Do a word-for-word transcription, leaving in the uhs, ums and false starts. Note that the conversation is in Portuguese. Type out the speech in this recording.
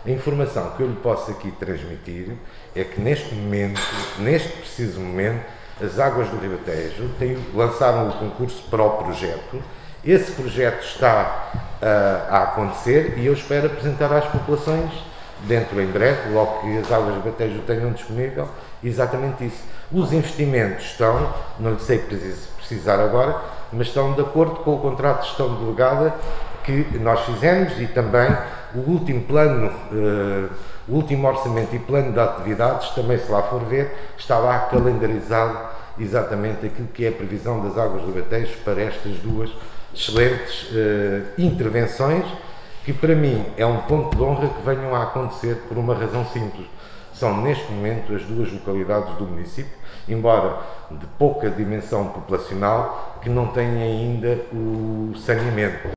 A informação que eu lhe posso aqui transmitir é que neste momento, neste preciso momento, as Águas do Ribatejo têm, lançaram o concurso para o projeto. Esse projeto está uh, a acontecer e eu espero apresentar às populações, dentro em breve, logo que as Águas do Ribatejo tenham disponível, exatamente isso. Os investimentos estão, não lhe sei precisar agora, mas estão de acordo com o contrato de gestão delegada que nós fizemos e também o último plano, uh, o último orçamento e plano de atividades, também se lá for ver, está lá calendarizado exatamente aquilo que é a previsão das Águas do Ribatejo para estas duas excelentes uh, intervenções, que para mim é um ponto de honra que venham a acontecer por uma razão simples. São neste momento as duas localidades do município, embora de pouca dimensão populacional, que não têm ainda o saneamento.